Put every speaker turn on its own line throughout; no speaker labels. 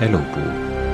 Elupuu.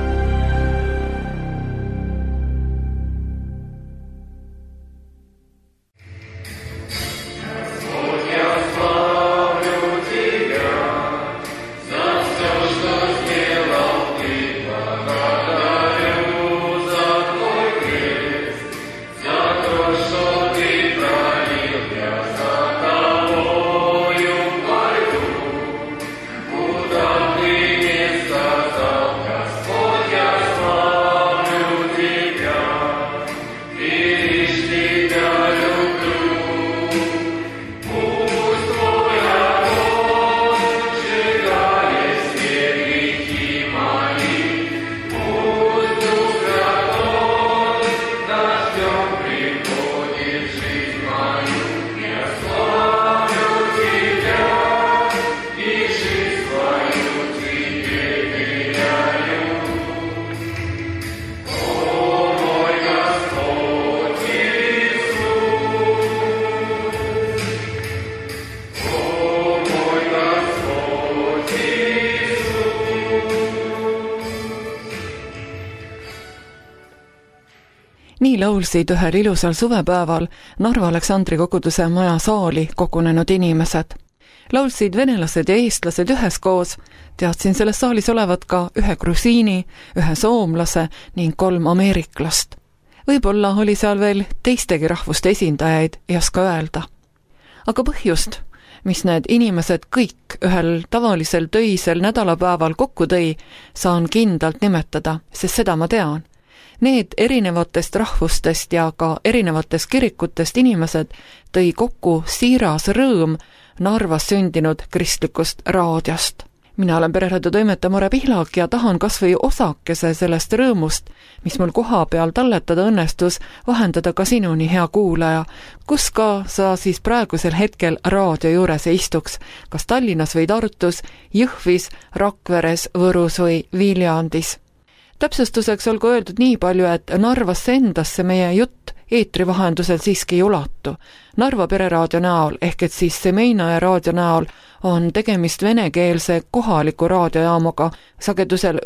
Nii laulsid ühel ilusal suvepäeval Narva Aleksandri koguduse maja saali kogunenud inimesed. Laulsid venelased ja eestlased üheskoos, teadsin selles saalis olevat ka ühe grusiini, ühe soomlase ning 3 ameeriklast. Võib-olla oli seal veel teistegi rahvuste esindajaid, ei oska öelda. Aga põhjust, mis need inimesed kõik ühel tavalisel töisel nädalapäeval kokku tõi, saan kindlalt nimetada, sest seda ma tean. Need erinevatest rahvustest ja ka erinevatest kirikutest inimesed tõi kokku siiras rõõm Narvas sündinud kristlikust raadiost. Mina olen pereraadio toimetaja Mare Pihlak ja tahan kasvõi osakese sellest rõõmust, mis mul koha peal talletada õnnestus, vahendada ka sinuni, hea kuulaja, kus ka sa siis praegusel hetkel raadio juures istuks, kas Tallinnas või Tartus, Jõhvis, Rakveres, Võrus või Viljandis. Täpsustuseks olgu öeldud nii palju, et Narvasse endasse meie jutt eetri vahendusel siiski ei ulatu. Narva pereraadio näol, ehk et siis Semeinaja raadio näol, on tegemist venekeelse kohaliku raadiojaamaga sagedusel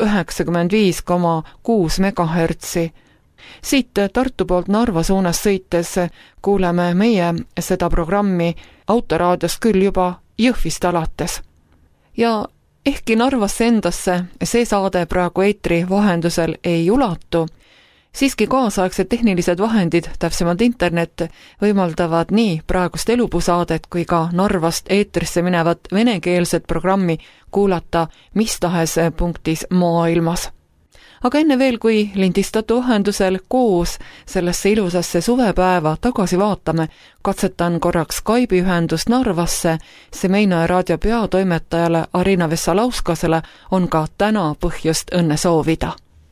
95,6 MHz. Siit Tartu poolt Narva suunas sõites kuuleme meie seda programmi autoraadiost küll juba Jõhvist alates. Ja ehkki Narvasse endasse see saade praegu eetri vahendusel ei ulatu, siiski kaasaegsed tehnilised vahendid, täpsemalt internet, võimaldavad nii praegust Elupuu-saadet kui ka Narvast eetrisse minevat venekeelset programmi kuulata mis tahes punktis maailmas. Aga enne veel, kui lindistatu vahendusel koos sellesse ilusasse suvepäeva tagasi vaatame, katsetan korraks Skype'i ühendust Narvasse. Semeinaja raadio peatoimetajale Arina Vessalauskasele on ka täna põhjust õnne soovida.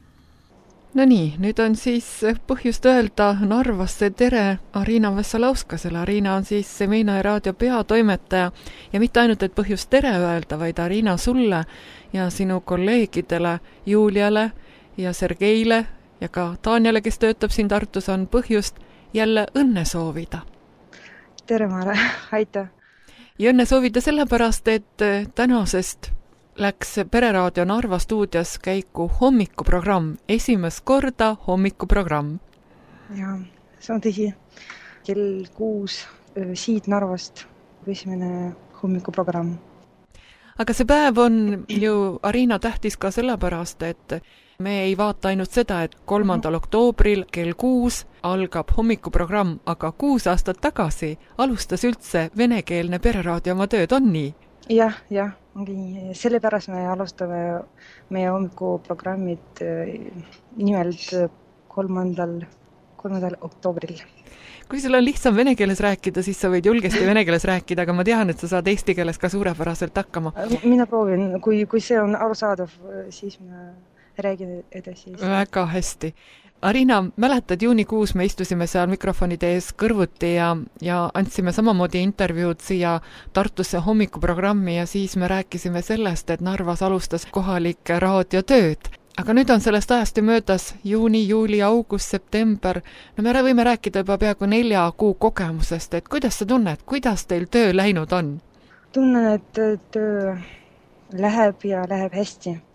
No nii, nüüd on siis põhjust öelda Narvasse tere Arina Vessalauskasele. Arina on siis Semeinaja raadio peatoimetaja ja mitte ainult, et põhjust tere öelda, vaid Arina sulle ja sinu kolleegidele Juliale ja Sergeile ja ka Taaniale, kes töötab siin Tartus, on põhjust jälle õnne soovida.
Tere Mare, aitäh!
Ja õnne soovida sellepärast, et tänasest läks Pereraadio Narva stuudios käiku hommikuprogramm. Esimest korda hommikuprogramm.
Ja, see on tõsi. Kell 6 siit Narvast esimene hommikuprogramm.
Aga see päev on ju, Arina, tähtis ka sellepärast, et me ei vaata ainult seda, et 3. oktoobril kell 6 algab hommikuprogramm, aga 6 aastat tagasi alustas üldse venekeelne Pereraadio oma tööd, on nii?
Jah, ongi. Sellepärast me alustame meie hommikuprogrammid nimelt 3. oktoobril.
Kui sul on lihtsam vene keeles rääkida, siis sa võid julgesti vene keeles rääkida, aga ma tean, et sa saad eesti keeles ka suurepäraselt hakkama.
Mina proovin, kui see on arusaadav, siis ma räägin edasi.
Väga hästi. Arina, mäletad, juunikuus me istusime seal mikrofonide ees kõrvuti ja andsime samamoodi intervjuud siia Tartusse hommikuprogrammi ja siis me rääkisime sellest, et Narvas alustas kohalik raadiotööd. Aga nüüd on sellest ajast ju möödas juuni, juuli, august, september. No me võime rääkida juba peaaegu 4 kuu kogemusest, et kuidas sa tunned, kuidas teil töö läinud on?
Tunnen, et töö läheb ja läheb hästi.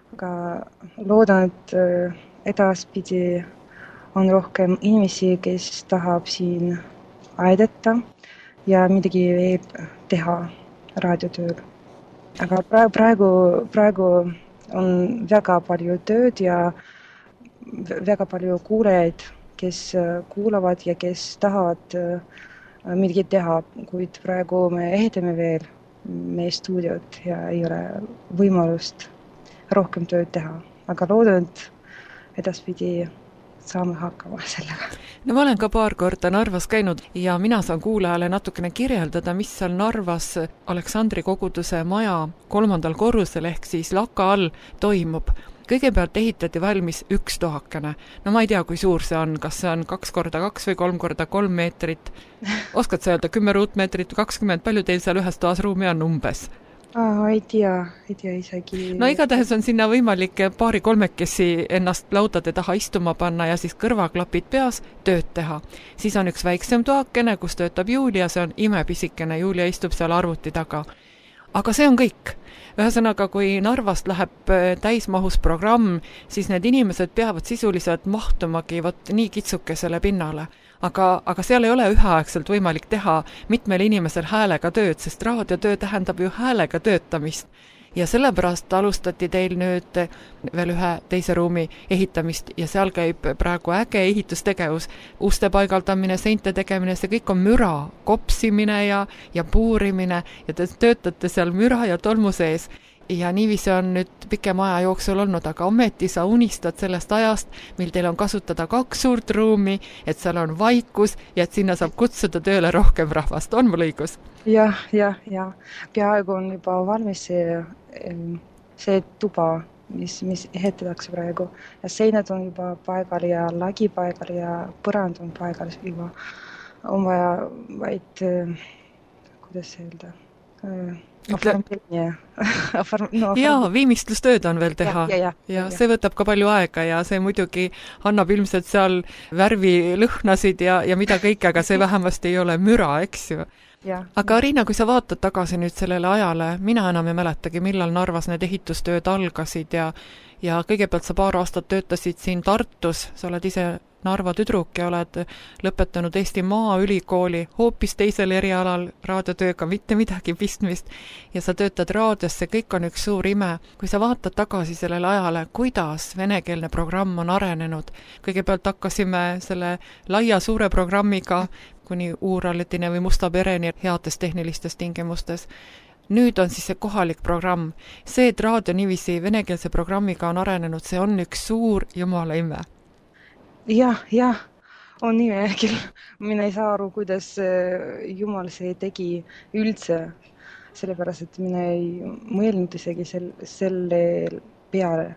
aga loodan, et edaspidi on rohkem inimesi, kes tahab siin aidata ja midagi veel teha raadiotööl. Aga praegu on väga palju tööd ja väga palju kuulajaid, kes kuulavad ja kes tahavad midagi teha, kuid praegu me ehitame veel meie stuudiot ja ei ole võimalust rohkem tööd teha. Aga loodan, et edaspidi saame hakkama sellega.
No ma olen ka paar korda Narvas käinud ja mina saan kuulajale natukene kirjeldada, mis seal Narvas Aleksandri koguduse maja 3. korrusel ehk siis laka all toimub. Kõigepealt ehitati valmis 1 toakene. No ma ei tea, kui suur see on, kas see on 2x2 või 3x3 meetrit. Oskad sa öelda 10 ruutmeetrit, 20, palju teil seal ühes toas ruumi on umbes?
Ei tea isegi.
No igatahes on sinna võimalik paari-kolmekesi ennast laudade taha istuma panna ja siis kõrvaklapid peas tööd teha. Siis on üks väiksem toakene, kus töötab Julia, see on imepisikene, Julia istub seal arvuti taga. Aga see on kõik. Ühesõnaga, kui Narvast läheb täismahus programm, siis need inimesed peavad sisuliselt mahtumagi nii kitsukesele pinnale. Aga seal ei ole üheaegselt võimalik teha mitmel inimesel häälega tööd, sest raadiotöö tähendab ju häälega töötamist. Ja sellepärast alustati teil nüüd veel ühe teise ruumi ehitamist ja seal käib praegu äge ehitustegevus, uste paigaldamine, seinte tegemine, see kõik on müra, kopsimine ja puurimine ja te töötate seal müra ja tolmu sees. Ja niiviisi on nüüd pikem aja jooksul olnud, aga ometi sa unistad sellest ajast, mil teil on kasutada 2 suurt ruumi, et seal on vaikus ja et sinna saab kutsuda tööle rohkem rahvast. On mul õigus?
Ja. Peaaegu on juba valmis see tuba, mis ehitatakse praegu. Ja seinad on juba paigal ja lagi paigal ja põrand on paigal juba. On vaja vaid, kuidas öelda,
viimistlustööd on veel teha ja see võtab ka palju aega ja see muidugi annab ilmselt seal värvilõhnasid ja mida kõik, aga see vähemasti ei ole müra, eks ju. Aga Riina, kui sa vaatad tagasi nüüd sellele ajale, mina enam ei mäletagi, millal Narvas need ehitustööd algasid ja kõigepealt sa paar aastat töötasid siin Tartus, sa oled ise Narva tüdruk ja oled lõpetanud Eesti Maaülikooli hoopis teisel erialal, raadiotööga mitte midagi pistmist ja sa töötad raadios, see kõik on üks suur ime. Kui sa vaatad tagasi sellele ajale, kuidas venekeelne programm on arenenud, kõigepealt hakkasime selle laia suure programmiga kuni Uuralitine või Musta pereni heates tehnilistes tingimustes. Nüüd on siis see kohalik programm. See, et raadio niiviisi venekeelse programmiga on arenenud, see on üks suur jumala ime.
Jah, on ime küll. Mina ei saa aru, kuidas Jumal see tegi üldse, sellepärast, et mina ei mõelnud isegi selle peale,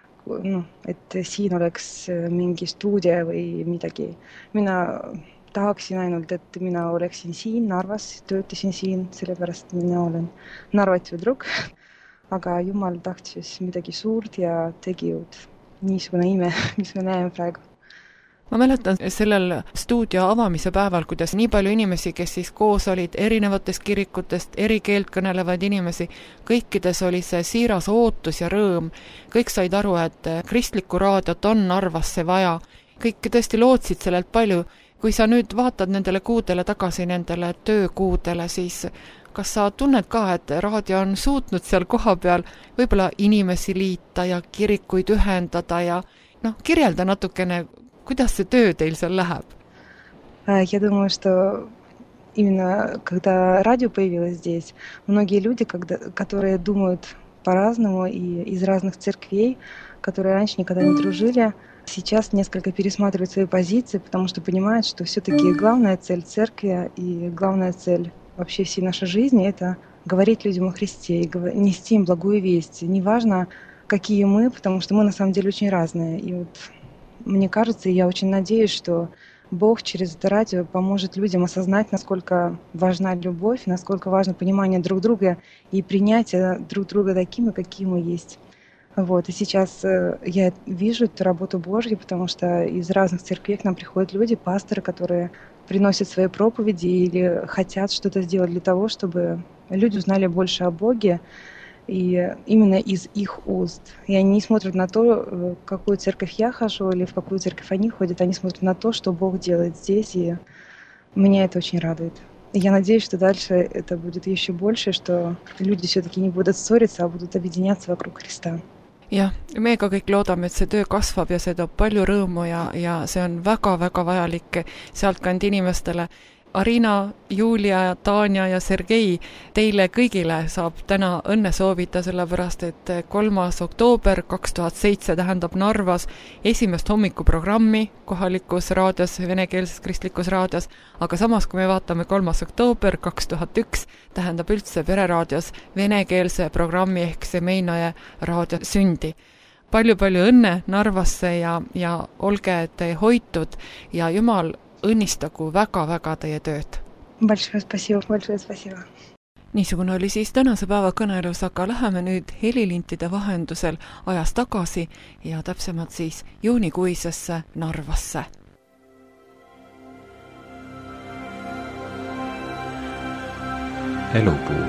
et siin oleks mingi stuudio või midagi. Mina tahaksin ainult, et mina oleksin siin Narvas, töötasin siin, sellepärast mina olen Narva tüdruk, aga Jumal tahtis midagi suurt ja tegi niisugune ime, mis me näeme praegu.
Ma mäletan sellel stuudio avamise päeval, kuidas nii palju inimesi, kes siis koos olid erinevatest kirikutest, eri keelt kõnelevaid inimesi, kõikides oli see siiras ootus ja rõõm. Kõik said aru, et kristlikku raadiot on Narvasse vaja. Kõik tõesti lootsid sellelt palju. Kui sa nüüd vaatad nendele kuudele tagasi, nendele töökuudele, siis kas sa tunned ka, et raadio on suutnud seal koha peal võib-olla inimesi liita ja kirikuid ühendada ja kirjelda natukene, kuidas see töö teil seal läheb?
Я думаю, что именно когда радио появилось здесь, многие люди, которые думают по-разному и из разных церквей, которые раньше никогда не дружили, сейчас несколько пересматривают свои позиции, потому что понимают, что все-таки главная цель церкви и главная цель вообще всей нашей жизни – это говорить людям о Христе и нести им благую весть. Неважно, какие мы, потому что мы на самом деле очень разные. И мне кажется, и я очень надеюсь, что Бог через это радио поможет людям осознать, насколько важна любовь, насколько важно понимание друг друга и принятие друг друга такими, какие мы есть. И сейчас я вижу эту работу Божью, потому что из разных церквей к нам приходят люди, пасторы, которые приносят свои проповеди или хотят что-то сделать для того, чтобы люди узнали больше о Боге и именно из их уст. И они не смотрят на то, в какую церковь я хожу или в какую церковь они ходят, они смотрят на то, что Бог делает здесь, и меня это очень радует. И я надеюсь, что дальше это будет еще больше, что люди все-таки не будут ссориться, а будут объединяться вокруг Христа.
Jah, me ka kõik loodame, et see töö kasvab ja see toob palju rõõmu ja see on väga-väga vajalik sealtkand inimestele. Arina, Julia, Tanja ja Sergei, teile kõigile saab täna õnne soovida, sellepärast et 3. oktoober 2007 tähendab Narvas esimest hommikuprogrammi kohalikus raadios, venekeelses kristlikus raadios, aga samas, kui me vaatame 3. oktoober 2001, tähendab üldse pereraadios venekeelse programmi ehk Semeinaja raadio sündi. Palju-palju õnne Narvasse ja olge te hoitud ja Jumal õnnistagu väga-väga teie tööd.
Большое спасибо.
Niisugune oli siis tänase päeva kõnelus, aga läheme nüüd helilintide vahendusel ajas tagasi ja täpsemalt siis juunikuisesse Narvasse.
Elupuu.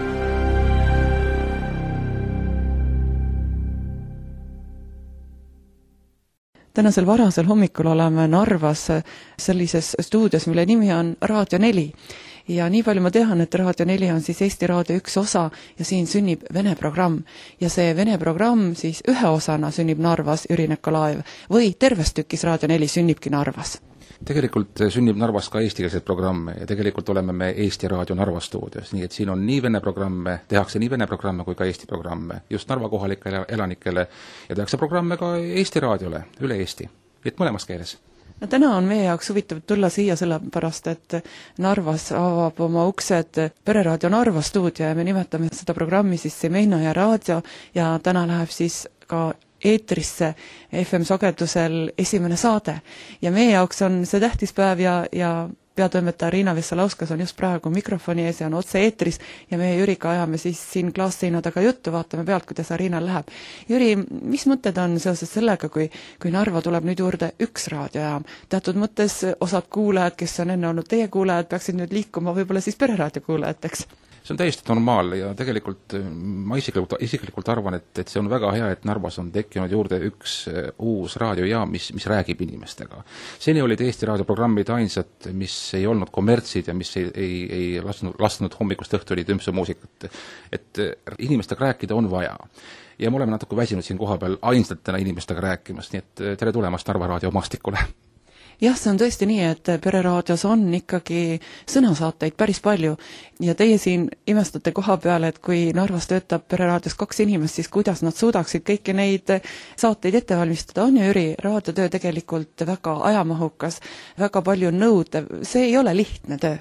Tänasel varasel hommikul oleme Narvas sellises stuudios, mille nimi on Raadio 4. Ja nii palju ma tean, et Raadio 4 on siis Eesti Raadio üks osa ja siin sünnib vene programm. Ja see vene programm siis ühe osana sünnib Narvas Jüri Nikolaev või terves tükis Raadio 4 sünnibki Narvas.
Tegelikult sünnib Narvas ka eestikeelseid programme ja tegelikult oleme me Eesti Raadio Narva stuudios, nii et siin on nii vene programme, tehakse nii vene programme kui ka Eesti programme just Narva kohalikele elanikele ja tehakse programme ka Eesti Raadiole üle Eesti, et mõlemas keeles.
No, täna on meie jaoks huvitav tulla siia sellepärast, et Narvas avab oma uksed Pereraadio Narva stuudio ja me nimetame seda programmi siis Semeinaja raadio ja täna läheb siis ka eetrisse FM-sagedusel esimene saade. Ja meie jaoks on see tähtis päev ja peatoimetaja Riina Vessalauskas on just praegu mikrofoni ees ja on otse eetris ja meie Jüriga ajame siis siin klaasseina taga juttu, vaatame pealt, kuidas Riinal läheb. Jüri, mis mõtted on seoses sellega, kui Narva tuleb nüüd juurde üks raadiojaam? Teatud mõttes osad kuulajad, kes on enne olnud teie kuulajad, peaksid nüüd liikuma võib-olla siis pereraadio kuulajateks.
See on täiesti normaalne ja tegelikult ma isiklikult arvan, et see on väga hea, et Narvas on tekkinud juurde üks uus raadiojaam, mis räägib inimestega. Seni olid Eesti raadioprogrammid ainsad, mis ei olnud kommertsid ja mis ei lasknud hommikust õhtuni tümpsumuusikat. Et inimestega rääkida on vaja. Ja me oleme natuke väsinud siin kohapeal ainsatena inimestega rääkimast, nii et tere tulemast Narva raadio maastikule.
Jah, see on tõesti nii, et pereraadios on ikkagi sõnasaateid päris palju ja teie siin imestate koha peale, et kui Narvas töötab pereraadios 2 inimest, siis kuidas nad suudaksid kõiki neid saateid ette valmistada. On ju, Jüri, raadiotöö tegelikult väga ajamahukas, väga palju nõudev, see ei ole lihtne töö.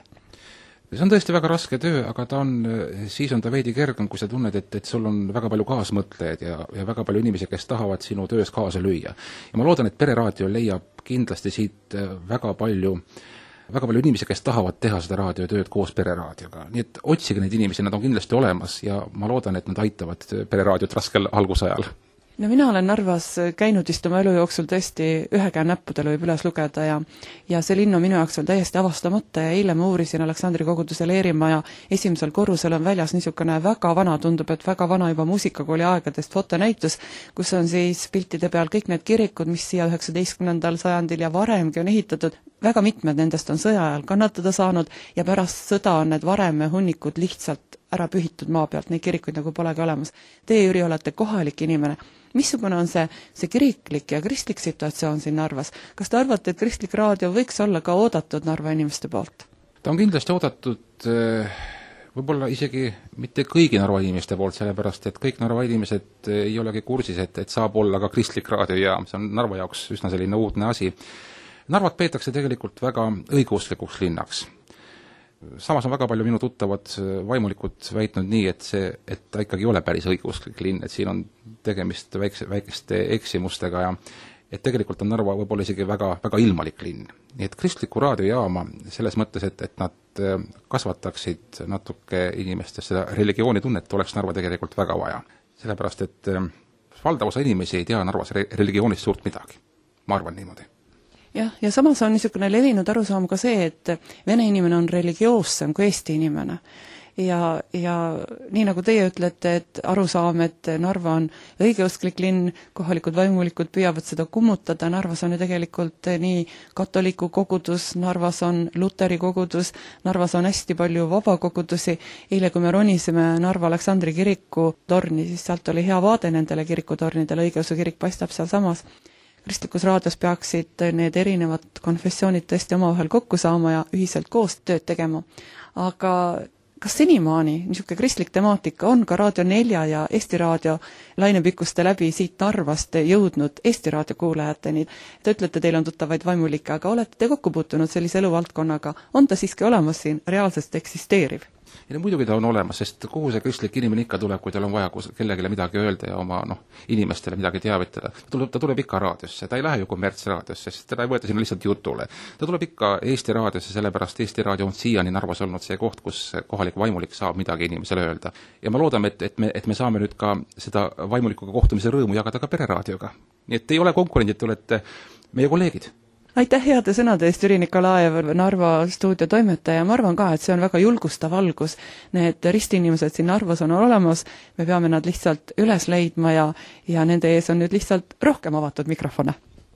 See on tõesti väga raske töö, aga siis on ta veidi kergem, kui sa tunned, et sul on väga palju kaasmõtlejaid ja väga palju inimesi, kes tahavad sinu töös kaasa lüüa. Ja ma loodan, et pereraadio leiab kindlasti siit väga palju inimesi, kes tahavad teha seda raadiotööd koos pereraadioga. Nii et otsige neid inimesi, nad on kindlasti olemas ja ma loodan, et nad aitavad pereraadiot raskel algusajal.
No mina olen Narvas käinud vist oma elu jooksul tõesti ühe käe näppudel võib üles lugeda ja see linn on minu jaoks on täiesti avastamata ja eile ma uurisin Aleksandri koguduse leerimaja esimesel korrusel on väljas niisugune väga vana, tundub, et väga vana juba muusikakooli aegadest fotonäitus, kus on siis piltide peal kõik need kirikud, mis siia 19. sajandil ja varemgi on ehitatud. Väga mitmed nendest on sõja ajal kannatada saanud ja pärast sõda on need vareme hunnikud lihtsalt ära pühitud maa pealt, neid kirikuid nagu polegi olemas. Teie, Jüri, olete kohalik inimene. Missugune on see kiriklik ja kristlik situatsioon siin Narvas? Kas te arvate, et kristlik raadio võiks olla ka oodatud Narva inimeste poolt?
Ta on kindlasti oodatud võib-olla isegi mitte kõigi Narva inimeste poolt, sellepärast, et kõik Narva inimesed ei olegi kursis, et saab olla ka kristlik raadiojaam. See on Narva jaoks üsna selline uudne asi. Narvat peetakse tegelikult väga õigeuslikuks linnaks. Samas on väga palju minu tuttavad vaimulikud väitnud nii, et ta ikkagi ei ole päris õigeusklik linn, et siin on tegemist väikeste eksimustega ja et tegelikult on Narva võib-olla isegi väga ilmalik linn. Nii et kristliku raadiojaama selles mõttes, et nad kasvataksid natuke inimestest seda religioonitunnet oleks Narva tegelikult väga vaja. Sellepärast, et valdav osa inimesi ei tea Narvas religioonist suurt midagi. Ma arvan niimoodi.
Jah, ja samas on niisugune levinud arusaam ka see, et vene inimene on religioossem kui Eesti inimene. ja nii nagu teie ütlete, et arusaam, et Narva on õigeusklik linn, kohalikud vaimulikud püüavad seda kummutada, Narvas on ju tegelikult nii katoliku kogudus, Narvas on luteri kogudus, Narvas on hästi palju vabakogudusi. Eile, kui me ronisime Narva Aleksandri kiriku torni, siis sealt oli hea vaade nendele kirikutornidele, õigeusu kirik paistab seal samas. Kristlikus raadios peaksid need erinevad konfessioonid tõesti omavahel kokku saama ja ühiselt koos tööd tegema. Aga kas senimaani niisugune kristlik temaatika on ka Raadio 4 ja Eesti Raadio lainepikkuste läbi siit Narvast jõudnud Eesti Raadio kuulajateni? Te ütlete, teil on tuttavaid vaimulikke, aga olete te kokku puutunud sellise eluvaldkonnaga? On ta siiski olemas siin reaalselt eksisteeriv?
Ja muidugi ta on olemas, sest kuhu see kristlik inimene ikka tuleb, kui tal on vaja kellegile midagi öelda ja oma inimestele midagi teavitada. Ta tuleb ikka raadiosse, ta ei lähe ju kommertsraadiosse, sest teda ei võeta sinna lihtsalt jutule. Ta tuleb ikka Eesti raadiosse, sellepärast Eesti Raadio on siiani Narvas olnud see koht, kus kohalik vaimulik saab midagi inimesele öelda. Ja ma loodame, et me saame nüüd ka seda vaimulikuga kohtumise rõõmu jagada ka pereraadioga. Nii et ei ole konkurendid, te olete meie kolleegid.
Aitäh heade sõnade eest, Jüri Nikolajev, Narva stuudio toimetaja. Ma arvan ka, et see on väga julgustav algus. Need ristinimesed siin Narvas on olemas, me peame nad lihtsalt üles leidma ja nende ees on nüüd lihtsalt rohkem avatud mikrofone.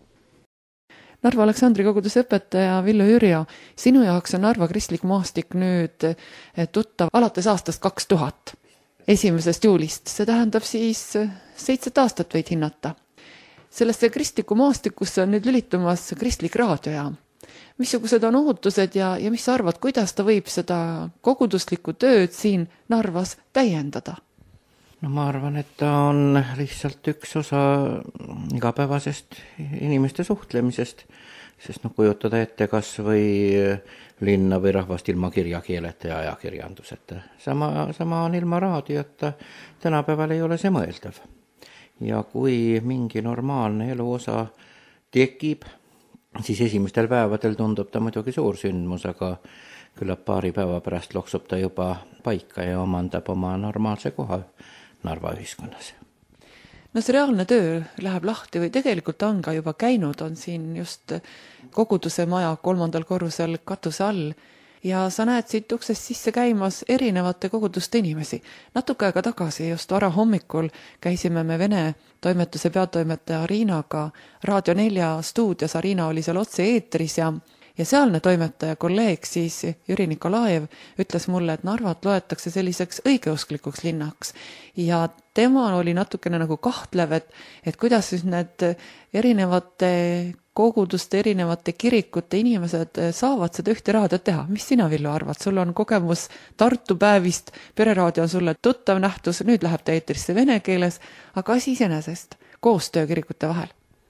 Narva Aleksandri koguduse õpetaja Villu Jürjo, sinu jaoks on Narva kristlik maastik nüüd tuttav alates aastast 2000, 1. juulist. See tähendab siis 7 aastat võid hinnata. Sellesse kristliku maastikusse on nüüd lülitumas kristlik raadiojaam. Missugused on ootused ja mis sa arvad, kuidas ta võib seda koguduslikku tööd siin Narvas täiendada?
No ma arvan, et ta on lihtsalt üks osa igapäevasest inimeste suhtlemisest, sest kujutada ette kas või linna või rahvast ilma kirjakeeleta ja ajakirjanduseta. Sama on ilma raadiota, tänapäeval ei ole see mõeldav. Ja kui mingi normaalne eluosa tekib, siis esimestel päevadel tundub ta muidugi suur sündmus, aga küllap paari päeva pärast loksub ta juba paika ja omandab oma normaalse koha Narva ühiskonnas.
No see reaalne töö läheb lahti või tegelikult on ka juba käinud, on siin just koguduse maja 3. korrusel katuse all. Ja sa näed siit uksest sisse käimas erinevate koguduste inimesi. Natuke aega tagasi, just varahommikul, käisime me Vene toimetuse peatoimetaja Riinaga Raadio 4 stuudios. Riina oli seal otse eetris ja sealne toimetaja kolleeg siis Jüri Nikolajev ütles mulle, et Narvat loetakse selliseks õigeusklikuks linnaks. Ja tema oli natukene nagu kahtlev, et kuidas siis need erinevate koguduste, erinevate kirikute inimesed saavad seda ühte raadiot teha. Mis sina, Villu, arvad? Sul on kogemus Tartu päevist, pereraadio on sulle tuttav nähtus, nüüd läheb ta eetrisse vene keeles, aga asi iseenesest, koostöö kirikute vahel?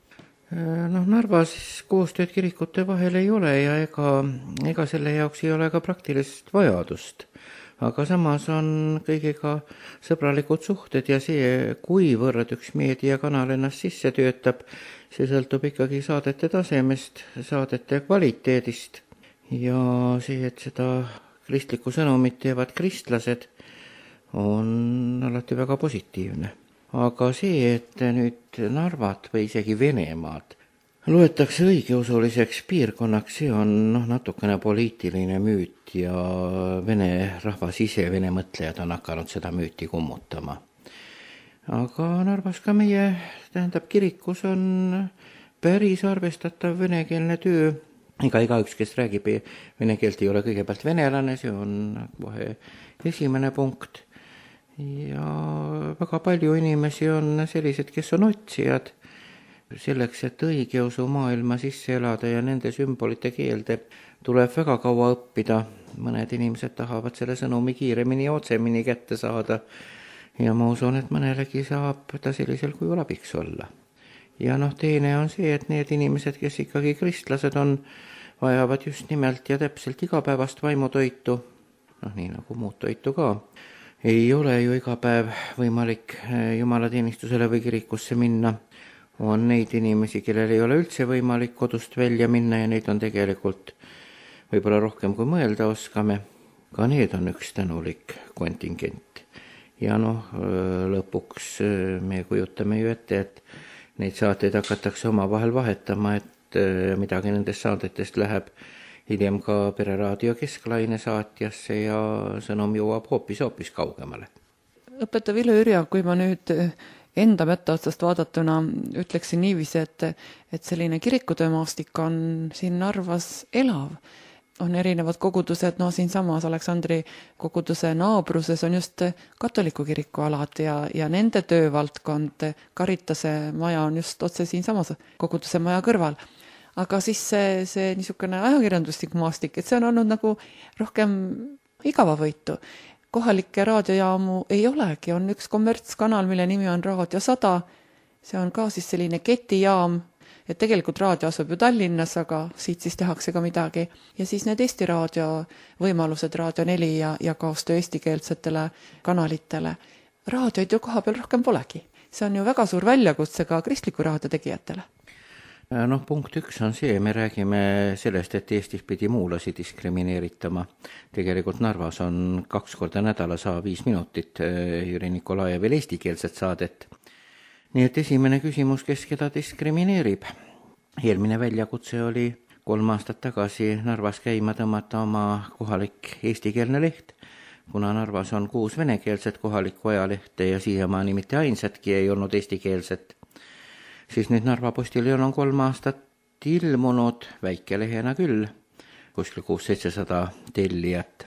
Narvas koostööd kirikute vahel ei ole ja ega selle jaoks ei ole ka praktilist vajadust. Aga samas on kõigiga sõbralikud suhted ja see, kuivõrd üks meediakanal ennast sisse töötab, see sõltub ikkagi saadete tasemest, saadete kvaliteedist ja see, et seda kristlikku sõnumit teevad kristlased, on alati väga positiivne. Aga see, et nüüd Narvat või isegi Venemaad loetakse õigeusuliseks piirkonnaks, see on natukene poliitiline müüt ja vene rahvas ise, vene mõtlejad on hakanud seda müüti kummutama. Aga Narvas ka meie, kirikus on päris arvestatav venekeelne töö. Igaüks, kes räägib vene keelt, ei ole kõigepealt venelane, see on kohe esimene punkt. Ja väga palju inimesi on sellised, kes on otsijad. Selleks, et õigeusu maailma sisse elada ja nende sümbolite keelde tuleb väga kaua õppida. Mõned inimesed tahavad selle sõnumi kiiremini ja otsemini kätte saada. Ja ma usun, et mõnelegi saab ta sellisel kujul abiks olla. Ja teine on see, et need inimesed, kes ikkagi kristlased on, vajavad just nimelt ja täpselt igapäevast vaimutoitu, nii nagu muud toitu ka. Ei ole ju iga päev võimalik jumalateenistusele või kirikusse minna. On neid inimesi, kellel ei ole üldse võimalik kodust välja minna ja neid on tegelikult võib-olla rohkem kui mõelda oskame. Ka need on üks tänulik kontingent. Ja lõpuks me kujutame ju ette, et neid saateid hakatakse omavahel vahetama, et midagi nendest saadetest läheb hiljem ka Pereraadio Kesklaine saatjasse ja sõnum jõuab hoopis kaugemale.
Õpetaja Villu Ürja, kui ma nüüd enda mõtteotsast vaadatuna ütleksin niiviisi, et selline kirikutöömaastik on siin Narvas elav. On erinevad kogudused, siinsamas Aleksandri koguduse naabruses on just katoliku kiriku alad ja nende töövaldkond, Karitase maja on just otse siinsamas koguduse maja kõrval. Aga siis see niisugune ajakirjanduslik maastik, et see on olnud nagu rohkem igavavõitu. Kohalikke raadiojaamu ei olegi, on üks kommertskanal, mille nimi on Raadio 100. See on ka siis selline ketijaam, et tegelikult raadio asub ju Tallinnas, aga siit siis tehakse ka midagi. Ja siis need Eesti raadio võimalused, Raadio 4 ja koostöö eestikeelsetele kanalitele. Raadioid ju koha peal rohkem polegi. See on ju väga suur väljakutse ka kristliku raadio tegijatele.
Punkt 1 on see, me räägime sellest, et Eestis pidi muulasi diskrimineeritama. Tegelikult Narvas on 2 korda nädalas 5 minutit Jüri Nikolajevil eestikeelset saadet. Nii et esimene küsimus, kes keda diskrimineerib. Eelmine väljakutse oli 3 aastat tagasi Narvas käima tõmmata oma kohalik eestikeelne leht. Kuna Narvas on 6 venekeelset kohalikku ajalehte ja siiamaani mitte ainsatki ei olnud eestikeelset, siis nüüd Narva Postiljon on 3 aastat ilmunud, väike lehena küll, kuskil 600-700 tellijat,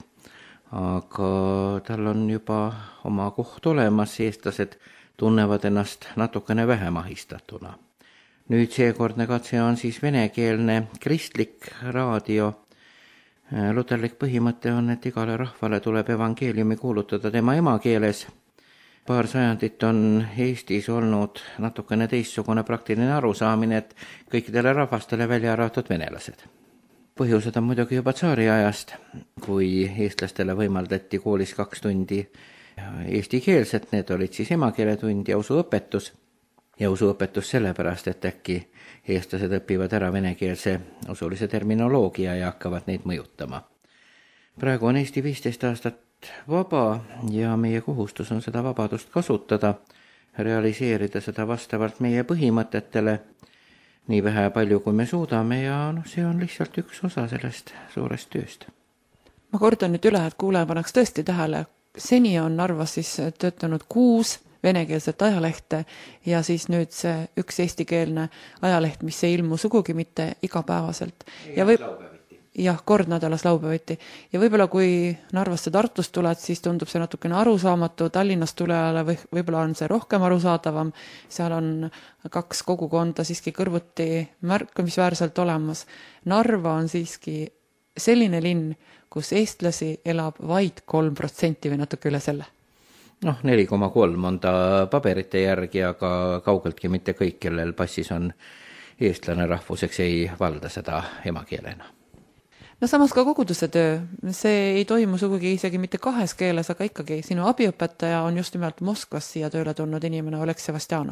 aga tal on juba oma koht olemas, eestlased tunnevad ennast natukene vähem ahistatuna. Nüüd seekordne katse on siis venekeelne kristlik raadio. Luterlik põhimõte on, et igale rahvale tuleb evangeeliumi kuulutada tema emakeeles. Paar sajandit on Eestis olnud natukene teistsugune praktiline arusaamine, et kõikidele rahvastele välja arvatud venelased. Põhjused on muidugi juba tsaari ajast, kui eestlastele võimaldati koolis 2 tundi eestikeelset, need olid siis emakeeletund ja usuõpetus. Ja usuõpetus sellepärast, et äkki eestlased õpivad ära venekeelse usulise terminoloogia ja hakkavad neid mõjutama. Praegu on Eesti 15 aastat vaba ja meie kohustus on seda vabadust kasutada, realiseerida seda vastavalt meie põhimõtetele, nii vähe palju kui me suudame ja see on lihtsalt üks osa sellest suurest tööst.
Ma kordan nüüd üle, et kuulaja paneks tõesti tähele. Seni on Narvas siis töötanud 6 venekeelset ajalehte ja siis nüüd see üks eestikeelne ajaleht, mis ei ilmu sugugi mitte igapäevaselt. Jah, kord nädalas laupäeviti. Ja võib-olla kui Narvasse Tartust tuled, siis tundub see natukene arusaamatu, Tallinnast tulejale võib-olla on see rohkem arusaadavam. Seal on 2 kogukonda siiski kõrvuti märkamisväärselt olemas. Narva on siiski selline linn, kus eestlasi elab vaid 3% või natuke üle selle.
4,3 on ta paberite järgi, aga kaugeltki mitte kõik, kellel passis on eestlane rahvuseks, ei valda seda emakeelena.
Samas ka koguduse töö, see ei toimu sugugi isegi mitte 2 keeles, aga ikkagi sinu abiõpetaja on just nimelt Moskvas siia tööle tulnud inimene Oleg Sevastjanov.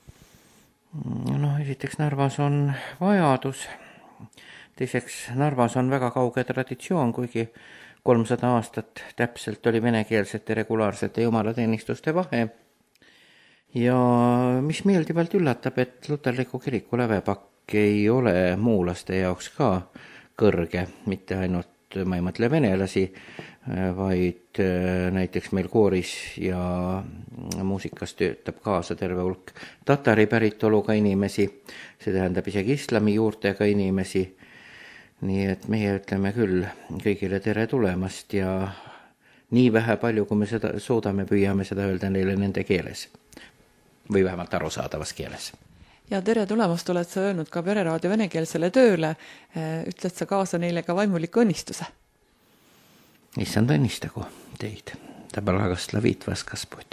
Esiteks Narvas on vajadus. Teiseks Narvas on väga kauge traditsioon, kuigi 300 aastat täpselt oli venekeelsete regulaarsete jumalateenistuste vahe. Ja mis meeldivalt üllatab, et luterliku kiriku lävepakk ei ole muulaste jaoks ka kõrge, mitte ainult, ma ei mõtle venelasi, vaid näiteks meil kooris ja muusikas töötab kaasa terve hulk tatari päritoluga inimesi, see tähendab isegi islami juurtega inimesi. Nii et meie ütleme küll kõigile tere tulemast ja nii vähe palju, kui me seda suudame, püüame seda öelda neile nende keeles või vähemalt arusaadavas keeles.
Ja tere tulemast oled sa öelnud ka Pereraadio venekeelsele tööle. Ütled sa kaasa neile ka vaimuliku õnnistuse?
Issand õnnistagu teid. Ta благословит вас Господь.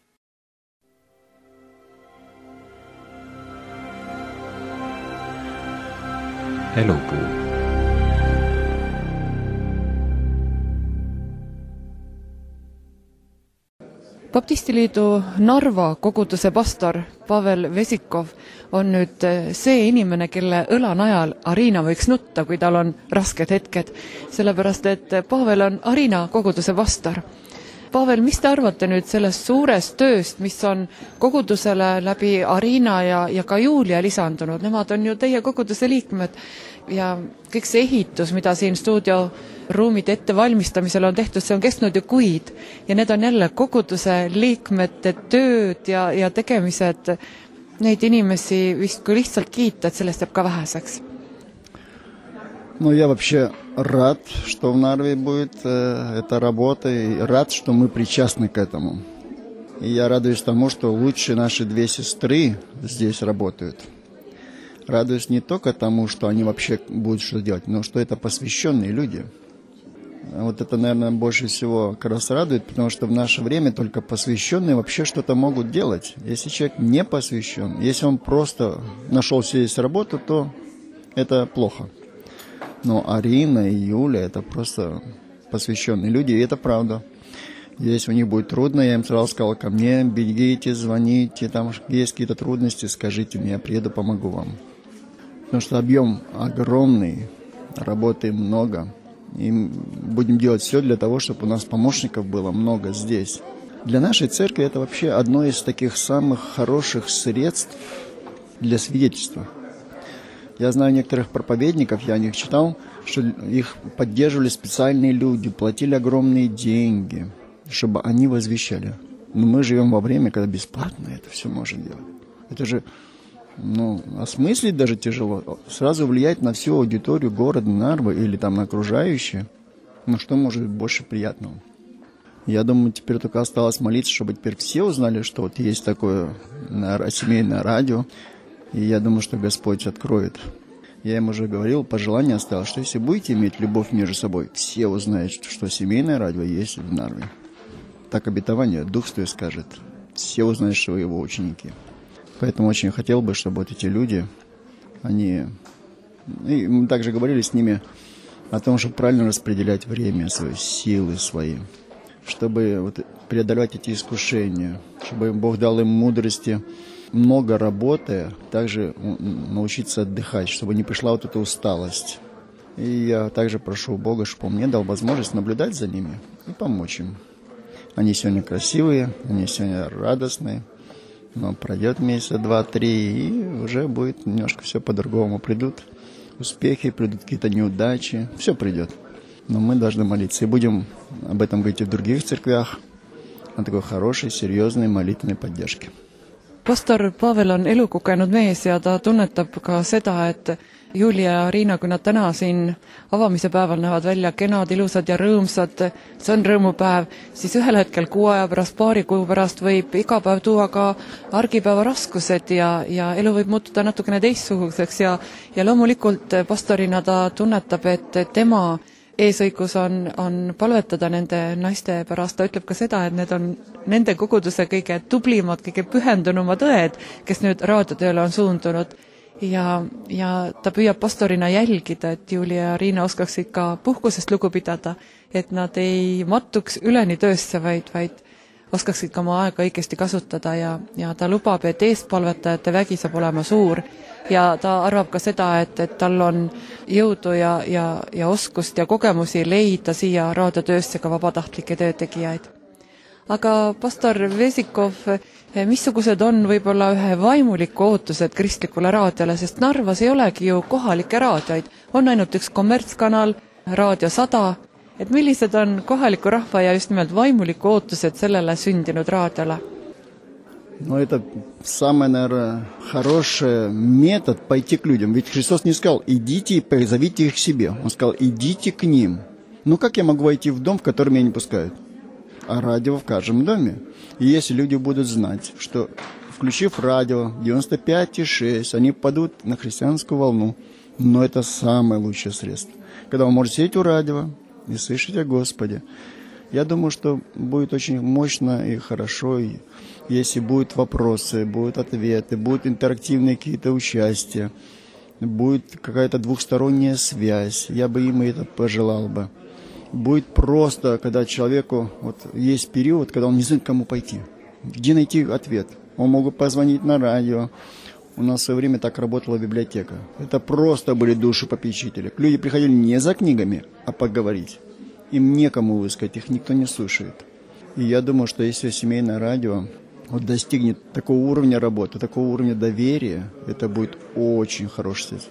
Elupuu.
Baptistiliidu Narva koguduse pastor Pavel Vesikov on nüüd see inimene, kelle õlanajal Arina võiks nutta, kui tal on rasked hetked, sellepärast et Pavel on Arina koguduse pastor. Pavel, mis te arvate nüüd sellest suurest tööst, mis on kogudusele läbi Arina ja ka Julia lisandunud? Nemad on ju teie koguduse liikmed. ja kõik see ehitus, mida siin stuudioruumide ettevalmistamisel on tehtud, see on kestnud ju kuid ja need on jälle koguduse liikmete tööd ja tegemised. Neid inimesi vist kui lihtsalt kiita, et sellest jääb ka väheseks.
Ну, я вообще рад, что в Нарве будет эта работа, и рад, что мы причастны к этому. И я радуюсь тому, что лучшие наши две сестры здесь работают. Радуюсь не только тому, что они вообще будут что делать, но что это посвященные люди. Вот это, наверное, больше всего как раз радует, потому что в наше время только посвященные вообще что-то могут делать. Если человек не посвящен, если он просто нашел здесь работу, то это плохо. Но Арина и Юля – это просто посвященные люди, и это правда. Если у них будет трудно, я им сразу сказал: ко мне бегите, звоните, там есть какие-то трудности, скажите мне, я приеду, помогу вам. Потому что объем огромный, работы много, и будем делать все для того, чтобы у нас помощников было много здесь. Для нашей церкви это вообще одно из таких самых хороших средств для свидетельства. Я знаю некоторых проповедников, я о них читал, что их поддерживали специальные люди, платили огромные деньги, чтобы они возвещали. Но мы живем во время, когда бесплатно это все можно делать. Это же, осмыслить даже тяжело. Сразу влиять на всю аудиторию города Нарвы или там на окружающие. Что может быть больше приятного? Я думаю, теперь только осталось молиться, чтобы теперь все узнали, что вот есть такое семейное радио. И я думаю, что Господь откроет. Я им уже говорил, пожелание оставил, что если будете иметь любовь между собой, все узнают, что семейное радио есть в Нарве. Так обетование, Дух Святой скажет. Все узнают, что вы его ученики. Поэтому очень хотел бы, чтобы вот эти люди, и мы также говорили с ними о том, чтобы правильно распределять время свое, силы свои, чтобы вот преодолевать эти искушения, чтобы Бог дал им мудрости, много работая, также научиться отдыхать, чтобы не пришла вот эта усталость. И я также прошу Бога, чтобы Он мне дал возможность наблюдать за ними и помочь им. Они сегодня красивые, они сегодня радостные, но пройдет месяца 2-3, и уже будет немножко все по-другому. Придут успехи, придут какие-то неудачи, все придет. Но мы должны молиться, и будем об этом говорить и в других церквях, о такой хорошей, серьезной молитвенной поддержке.
Pastor Pavel on elukogenud mees ja ta tunnetab ka seda, et Julia ja Riina, kui nad täna siin avamise päeval näevad välja kenad, ilusad ja rõõmsad, see on rõõmupäev, siis ühel hetkel 6 aja pärast, paari kuu pärast võib iga päev tuua ka argipäeva raskused ja elu võib muutuda natukene teistsuguseks ja loomulikult pastorina ta tunnetab, et tema eesõigus on palvetada nende naiste pärast. Ta ütleb ka seda, et need on nende koguduse kõige tublimad, kõige pühendunumad õed, kes nüüd raadiotööle on suundunud. Ja ta püüab pastorina jälgida, et Julia ja Riina oskaksid ka puhkusest lugu pidada, et nad ei mattuks üleni töösse, vaid oskaksid ka oma aega õigesti kasutada ja ta lubab, et eespalvetajate vägi saab olema suur. Ja ta arvab ka seda, et tal on jõudu ja oskust ja kogemusi leida siia raadiotöösse ka vabatahtlikke töötegijaid. Aga pastor Vesikov, missugused on võib-olla ühe vaimuliku ootused kristlikule raadiole, sest Narvas ei olegi ju kohalikke raadioid, on ainult üks kommertskanal, Raadio 100, et millised on kohaliku rahva ja just nimelt vaimuliku ootused sellele sündinud raadiole?
Это самый, наверное, хороший метод пойти к людям. Ведь Христос не сказал: идите и позовите их к себе. Он сказал: идите к ним. Как я могу войти в дом, в который меня не пускают? А радио в каждом доме. И если люди будут знать, что, включив радио 95,6, они попадут на христианскую волну, но это самое лучшее средство. Когда вы можете сидеть у радио и слышать о Господе. Я думаю, что будет очень мощно и хорошо, и если будут вопросы, будут ответы, будут интерактивные какие-то участия, будет какая-то двухсторонняя связь, я бы им это пожелал бы. Будет просто, когда человеку есть период, когда он не знает, к кому пойти, где найти ответ. Он мог позвонить на радио. У нас в свое время так работала библиотека. Это просто были душепопечители. Люди приходили не за книгами, а поговорить. Им некому высказать, их никто не слушает. И я думаю, что если семейное радио достигнет такого уровня работы, такого уровня доверия, это будет очень хороший средство.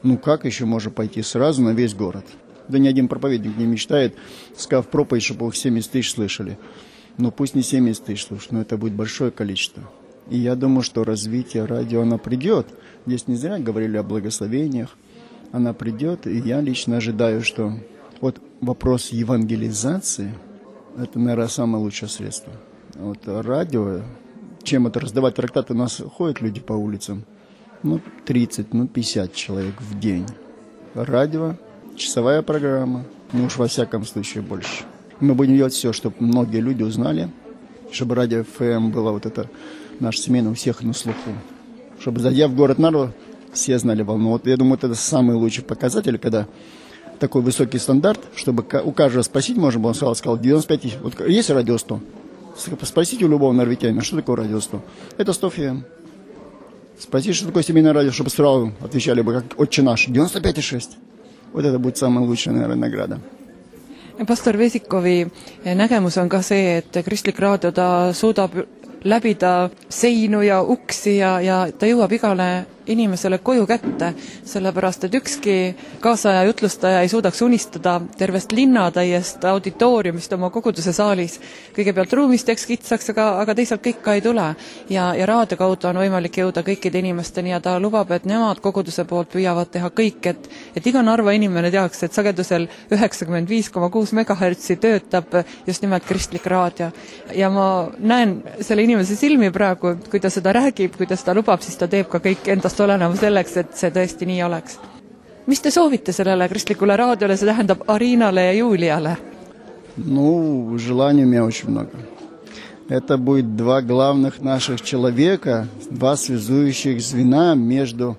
Ну как еще можно пойти сразу на весь город? Да ни один проповедник не мечтает, сказав проповедь, чтобы их 70 тысяч слышали. Ну пусть не 70 тысяч слушают, но это будет большое количество. И я думаю, что развитие радио, оно придет. Здесь не зря говорили о благословениях. Она придет, и я лично ожидаю, что вот вопрос евангелизации, это, наверное, самое лучшее средство. Вот радио, чем это раздавать трактаты, у нас ходят люди по улицам, 30, 50 человек в день. Радио, часовая программа, уж во всяком случае больше. Мы будем делать все, чтобы многие люди узнали, чтобы радио ФМ было вот это, наша семейная у всех на слуху. Чтобы, зайдя в город Нарва, все знали волну. Вот я думаю, это самый лучший показатель, когда такой высокий стандарт, чтобы у каждого спросить можно было, он сказал 95 тысяч. Вот есть радио 100? Спросите у любого норвитянина, что такое радио 100? Это 100 ФМ. Спросите, что такое семейное радио, чтобы сразу отвечали бы, как «Отче наш», 95,6. Вот это будет самая лучшая, наверное, награда.
Pastor Vesikovi nägemus on ka see, et kristlik raadio, ta suudab läbida seinu ja uksi ja ta jõuab igale inimesele koju kätte, sellepärast et ükski kaasaja jutlustaja ei suudaks unistada tervest linnatäiest auditooriumist oma koguduse saalis. Kõigepealt ruumist jääks kitsaks, aga teisalt kõik ka ei tule. Ja raadio kaudu on võimalik jõuda kõikide inimesteni ja ta lubab, et nemad koguduse poolt püüavad teha kõik, et iga Narva inimene teaks, et sagedusel 95,6 MHz töötab just nimelt kristlik raadio. Ja ma näen selle inimese silmi praegu, kui ta seda räägib, kui ta seda lubab, siis ta teeb ka kõik endast olenema selleks, et see tõesti nii oleks. Mis te soovite sellele kristlikule raadiole, see tähendab Arinale ja Juliale?
Желаний у меня очень много. Это будет два главных наших человека, два связующих звена между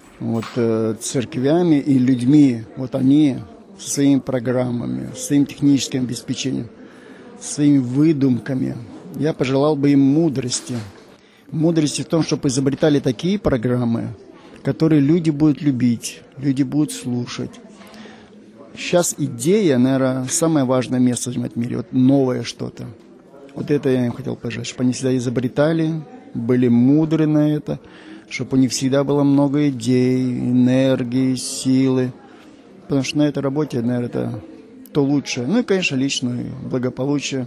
церквями и людьми. Вот они со своими программами, своим техническим обеспечением, своими выдумками. Я пожелал бы им мудрости. Мудрости в том, чтобы изобретали такие программы, которые люди будут любить, люди будут слушать. Сейчас идея, наверное, самое важное место занимает в мире. Вот новое что-то. Вот это я им хотел пожелать, чтобы они всегда изобретали, были мудры на это, чтобы у них всегда было много идей, энергии, силы. Потому что на этой работе, наверное, это то лучшее. Ну и, конечно, личное благополучие.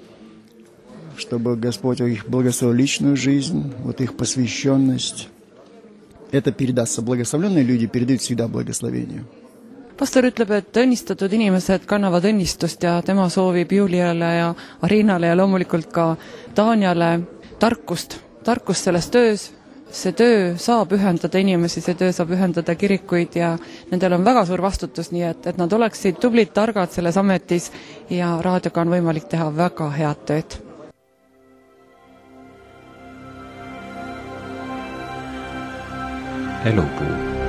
Чтобы Господь их благословил личную жизнь, вот их посвященность. Это передастся. Благословленные люди передают всегда благословение.
Pastor ütleb, et õnnistatud inimesed kannavad õnnistust ja tema soovib Juliale ja Arinale ja loomulikult ka Taaniale tarkust selles töös. See töö saab ühendada inimesi, see töö saab ühendada kirikuid ja nendel on väga suur vastutus, nii et nad oleksid tublid, targad selles ametis ja raadioga on võimalik teha väga head tööd.
Elupuu.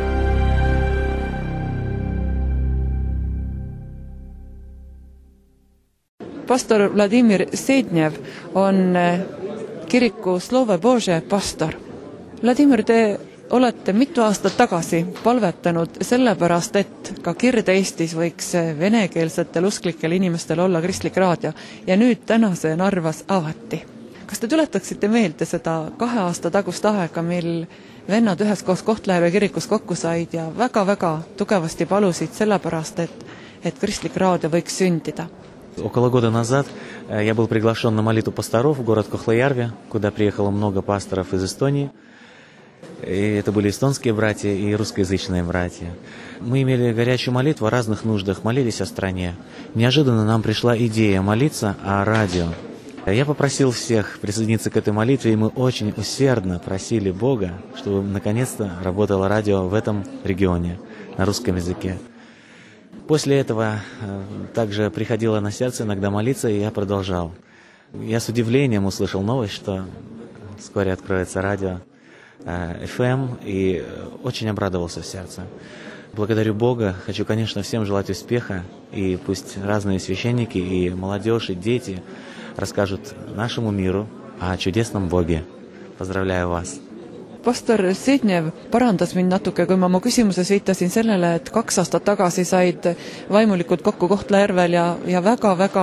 Pastor Vladimir Sednev on kiriku Slove Bože pastor. Vladimir, te olete mitu aastat tagasi palvetanud sellepärast, et ka Kirde-Eestis võiks venekeelsetel usklikel inimestel olla kristlik raadio ja nüüd tänase Narvas avati. Kas te tuletaksite meelde seda 2 aasta tagust aega, mil vennad üheskoos Kohtla-Järve kirikus kokku said ja väga-väga tugevasti palusid sellepärast, et kristlik raadio võiks sündida?
Около года назад я был приглашен на молитву пасторов в город Кохлаярве, куда приехало много пасторов из Эстонии. И это были эстонские братья и русскоязычные братья. Мы имели горячую молитву о разных нуждах, молились о стране. Неожиданно нам пришла идея молиться о радио. Я попросил всех присоединиться к этой молитве, и мы очень усердно просили Бога, чтобы наконец-то работало радио в этом регионе на русском языке. После этого также приходило на сердце иногда молиться, и я продолжал. Я с удивлением услышал новость, что вскоре откроется радио FM, и очень обрадовался в сердце. Благодарю Бога, хочу, конечно, всем желать успеха, и пусть разные священники, и молодежь, и дети расскажут нашему миру о чудесном Боге. Поздравляю вас!
Pastor Sednev parandas mind natuke, kui ma oma küsimuses viitasin sellele, et 2 aastat tagasi said vaimulikud kokku Kohtla-Järvel ja väga-väga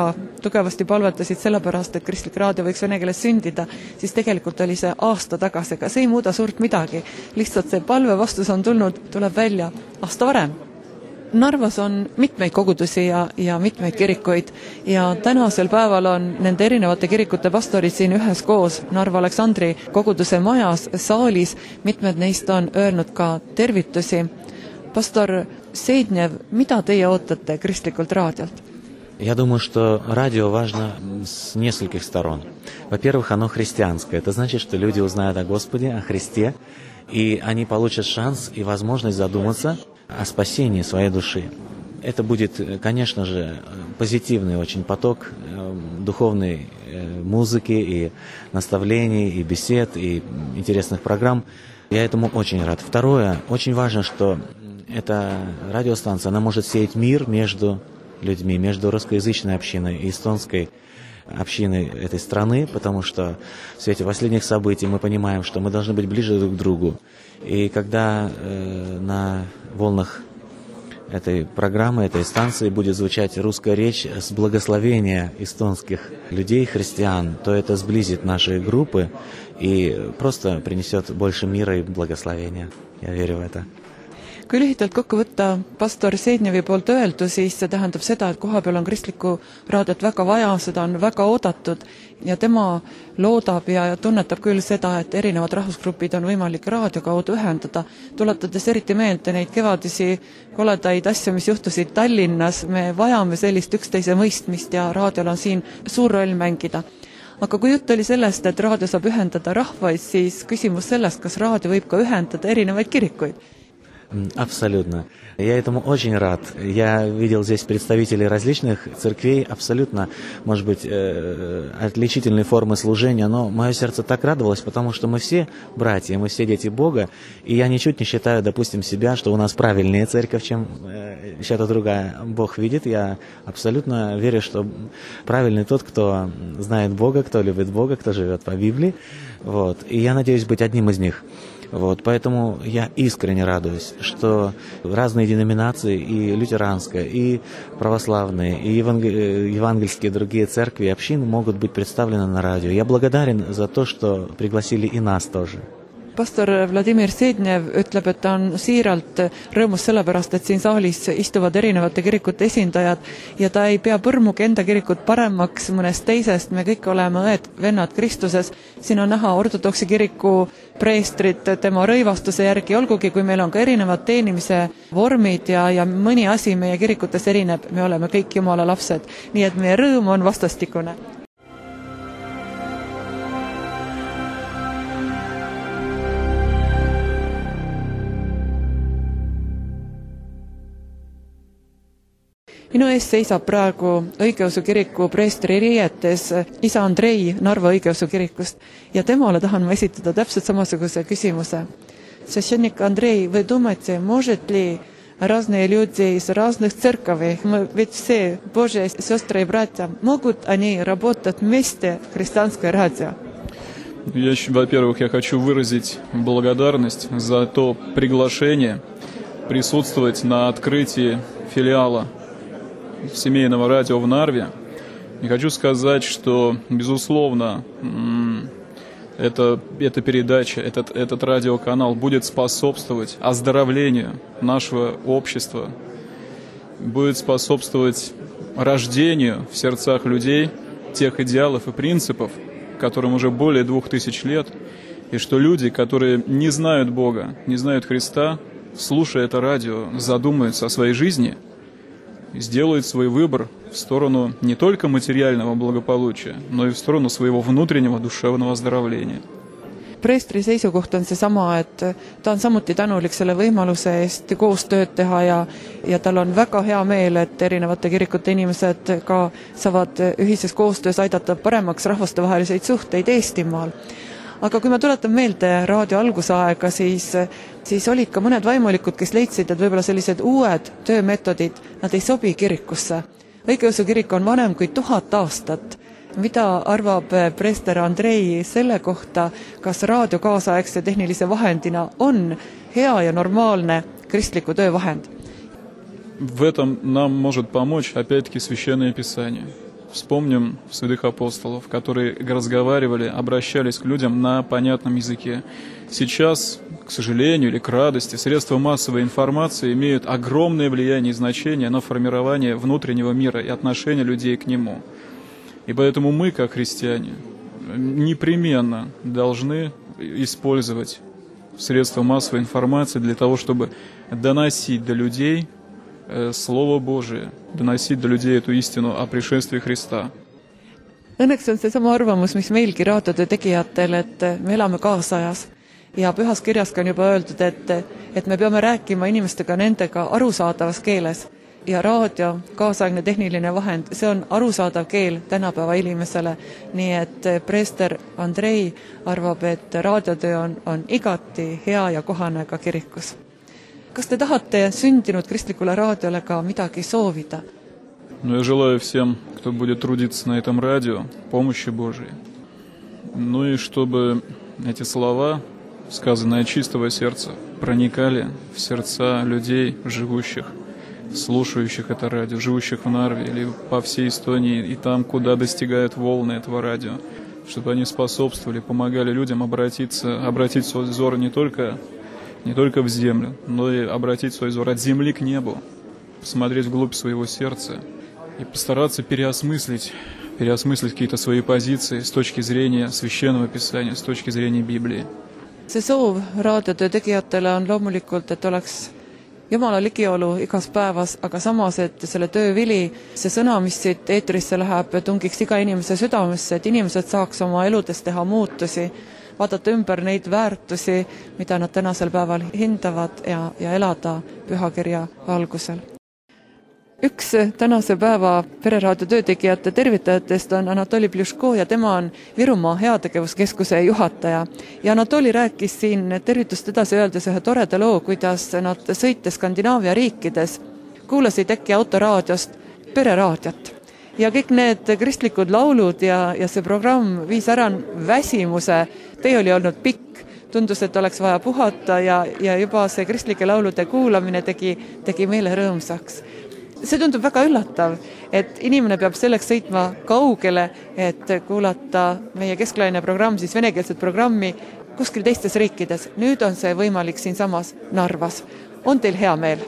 tugevasti palvetasid sellepärast, et kristlik raadio võiks vene keeles sündida, siis tegelikult oli see aasta tagasi, aga see ei muuda suurt midagi. Lihtsalt see palve vastus on tuleb välja aasta varem. Narvas on mitmeid kogudusi ja mitmeid kirikuid ja tänasel päeval on nende erinevate kirikute pastorid siin üheskoos Narva Aleksandri koguduse majas, saalis. Mitmed neist on öelnud ka tervitusi. Pastor Seednev, mida teie ootate kristlikult raadiolt?
Я думаю, что радио важно с нескольких сторон. Во-первых, оно христианское. Это значит, что люди узнают о Господе, о Христе, и они получат шанс и возможность задуматься о спасении своей души. Это будет, конечно же, позитивный очень поток духовной музыки и наставлений, и бесед, и интересных программ. Я этому очень рад. Второе, очень важно, что эта радиостанция, она может сеять мир между людьми, между русскоязычной общиной и эстонской общиной этой страны, потому что в свете последних событий мы понимаем, что мы должны быть ближе друг к другу. И когда на волнах этой программы, этой станции будет звучать русская речь с благословения эстонских людей, христиан, то это сблизит наши группы и просто принесет больше мира и благословения. Я верю в это.
Kui lühidalt kokku võtta pastor Seednevi poolt öeldu, siis see tähendab seda, et kohapeal on kristlikku raadiot väga vaja, seda on väga oodatud ja tema loodab ja tunnetab küll seda, et erinevad rahvusgrupid on võimalik raadio kaudu ühendada. Tuletades eriti meelde neid kevadisi koledaid asju, mis juhtusid Tallinnas, me vajame sellist üksteise mõistmist ja raadiol on siin suur roll mängida. Aga kui jutt oli sellest, et raadio saab ühendada rahvaid, siis küsimus sellest, kas raadio võib ka ühendada erinevaid kirikuid.
Абсолютно. Я этому очень рад. Я видел здесь представителей различных церквей, абсолютно, может быть, отличительные формы служения, но мое сердце так радовалось, потому что мы все братья, мы все дети Бога, и я ничуть не считаю, допустим, себя, что у нас правильнее церковь, чем что-то другая. Бог видит, я абсолютно верю, что правильный тот, кто знает Бога, кто любит Бога, кто живет по Библии. Вот. И я надеюсь быть одним из них. Вот, поэтому я искренне радуюсь, что разные деноминации, и лютеранская, и православные, и евангельские другие церкви и общины могут быть представлены на радио. Я благодарен за то, что пригласили и нас тоже.
Pastor Vladimir Seednev ütleb, et ta on siiralt rõõmus sellepärast, et siin saalis istuvad erinevate kirikute esindajad ja ta ei pea põrmugi enda kirikut paremaks mõnest teisest. Me kõik oleme õed-vennad Kristuses. Siin on näha ortodoksi kiriku preestrit tema rõivastuse järgi, olgugi kui meil on ka erinevad teenimise vormid ja mõni asi meie kirikutes erineb. Me oleme kõik Jumala lapsed, nii et meie rõõm on vastastikune. Minu ees seisab praegu õigeusu kiriku preestri riietes isa Andrei Narva õigeusu kirikust ja temale tahan ma esitada täpselt samasuguse küsimuse. Священник Андрей, вы думаете, может ли разные люди из разных церквей, мы ведь все Божьи сестры и братья, могут они работать вместе в христианское радио?
Во-первых, я хочу выразить благодарность за то приглашение присутствовать на открытии филиала семейного радио в Нарве. И хочу сказать, что, безусловно, эта передача, этот радиоканал будет способствовать оздоровлению нашего общества, будет способствовать рождению в сердцах людей тех идеалов и принципов, которым уже более 2000 лет, и что люди, которые не знают Бога, не знают Христа, слушая это радио, задумаются о своей жизни, сделают свой выбор в сторону не только материального благополучия, но и в сторону своего внутреннего душевного оздоровления.
Preestri seisukoht on seesama, et ta on samuti tänulik selle võimaluse eest koos tööd teha ja tal on väga hea meel, et erinevate kirikute inimesed ka saavad ühises koostöös aidata paremaks rahvastevaheliseid suhteid Eestimaal. Aga kui ma tuletan meelde raadio algusaega, siis olid ka mõned vaimulikud, kes leidsid, et võib-olla sellised uued töömetodid, nad ei sobi kirikusse. Õigeusu kirik on vanem kui 1000 aastat. Mida arvab preester Andrei selle kohta, kas raadio kaasaegse tehnilise vahendina on hea ja normaalne kristliku töövahend?
В этом нам может помочь, опять-таки, Священное Писание. Вспомним святых апостолов, которые разговаривали, обращались к людям на понятном языке. Сейчас, к сожалению или к радости, средства массовой информации имеют огромное влияние и значение на формирование внутреннего мира и отношения людей к нему. И поэтому мы, как христиане, непременно должны использовать средства массовой информации для того, чтобы доносить до людей Слово Божие, доносить до людей эту истину о пришествии Христа.
Õnneks on seesama arvamus, mis meilgi raadiotöö tegijatel, et me elame kaasajas. Ja pühas kirjas on juba öeldud, et me peame rääkima inimestega nendega arusaadavas keeles. Ja raadio, kaasaegne tehniline vahend, see on arusaadav keel tänapäeva inimesele. Nii et preester Andrei arvab, et raadiotöö on igati hea ja kohane ka kirikus. Kas te tahate sündinud kristlikule raadiole ka midagi soovida?
Я желаю всем, кто будет трудиться на этом радио, помощи Божией. Ну и чтобы эти слова, сказанные от чистого сердца, проникали в сердца людей, живущих, слушающих это радио, живущих в Нарве или по всей Эстонии и там, куда достигают волны этого радио, чтобы они способствовали, помогали людям обратить свой взор не только в землю, но и обратить свой взор от земли к небу, посмотреть вглубь своего сердца и постараться переосмыслить какие-то свои позиции с точки зрения Священного Писания, с точки зрения Библии.
See soov raadiotöö tegijatele on loomulikult, et oleks Jumala ligiolu igas päevas, aga samas, et selle töö vili, see sõna, mis siit eetrisse läheb, tungiks iga inimese südamesse, et inimesed saaks oma eludes teha muutusi, vaadata ümber neid väärtusi, mida nad tänasel päeval hindavad ja elada pühakirja valgusel. Üks tänase päeva pereraadio töötegijate tervitajatest on Anatoli Pljuško ja tema on Virumaa heategevuskeskuse juhataja. Ja Anatoli rääkis siin tervitust edasi öeldes ühe toreda loo, kuidas nad sõites Skandinaavia riikides kuulasid äkki autoraadiost pereraadiot. Ja kõik need kristlikud laulud ja see programm viis ära väsimuse. Tee oli olnud pikk, tundus, et oleks vaja puhata ja juba see kristlike laulude kuulamine tegi meele rõõmsaks. See tundub väga üllatav, et inimene peab selleks sõitma kaugele, et kuulata meie kesklaine programm, siis venekeelset programmi kuskil teistes riikides. Nüüd on see võimalik siinsamas Narvas. On teil hea meel?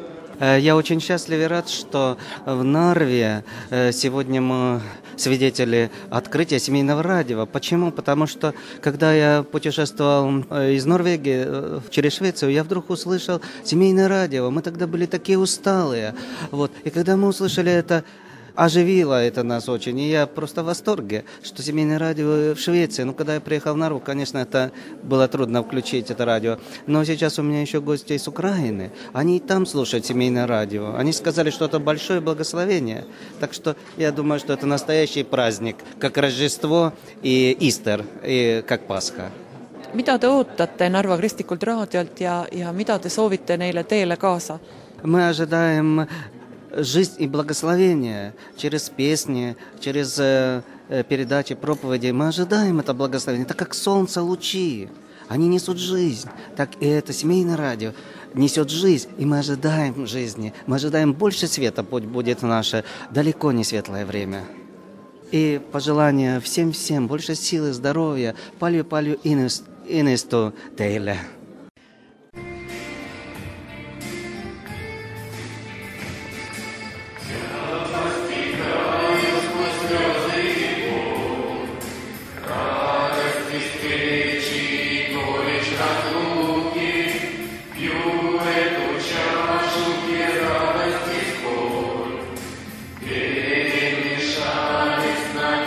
Я очень счастлив и рад, что в Нарве сегодня мы свидетели открытия семейного радио. Почему? Потому что, когда я путешествовал из Норвегии через Швецию, я вдруг услышал семейное радио. Мы тогда были такие усталые. И когда мы услышали это, оживило это нас очень. И я просто в восторге, что семейное радио в Швеции. Когда я приехал в Нарву, конечно, это было трудно включить это радио. Но сейчас у меня еще гости из Украины. Они и там слушают семейное радио. Они сказали, что это большое благословение. Так что я думаю, что это настоящий праздник, как Рождество и Истер, и как Пасха.
Mida te ootate Narva kristlikult raadiolt ja mida te soovite neile teele kaasa?
Мы ожидаем жизнь и благословение через песни, через передачи, проповеди. Мы ожидаем это благословение. Это как солнце лучи. Они несут жизнь. Так и это семейное радио несет жизнь. И мы ожидаем жизни. Мы ожидаем больше света, пусть будет в наше далеко не светлое время. И пожелания всем больше силы, здоровья. Palju innestu teile.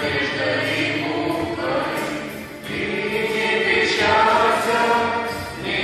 Не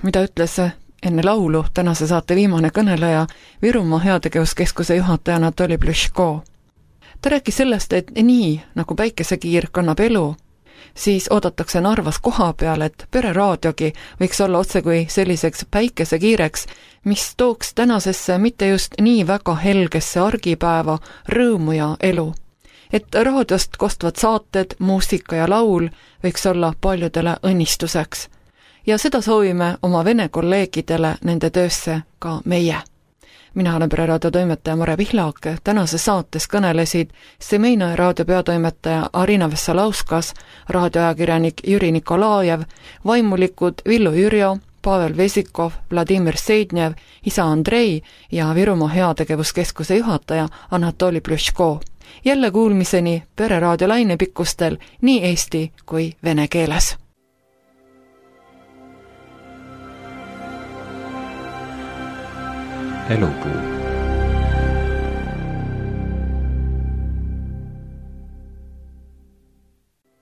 mida ütles enne laulu tänase saate viimane kõneleja, Virumaa heategevuskeskuse juhataja Anatoli Pljuško. Ta rääkis sellest, et nii nagu päikesekiir kannab elu, siis oodatakse Narvas koha peal, et pereraadiogi võiks olla otse kui selliseks päikesekiireks, mis tooks tänasesse mitte just nii väga helgesse argipäeva rõõmu ja elu. Et raadiost kostvad saated, muusika ja laul võiks olla paljudele õnnistuseks. Ja seda soovime oma vene kolleegidele nende töösse ka meie. Mina olen Pereraadio toimetaja Mare Pihlak, tänases saates kõnelesid Semeina raadio peatoimetaja Arina Vessalauskas, raadioajakirjanik Jüri Nikolajev, vaimulikud Villu Jürjo, Pavel Vesikov, Vladimir Seidnev, isa Andrei ja Virumaa heategevuskeskuse juhataja Anatoli Pljuško. Jälle kuulmiseni Pereraadio lainepikkustel nii eesti kui vene keeles.
Elupuu.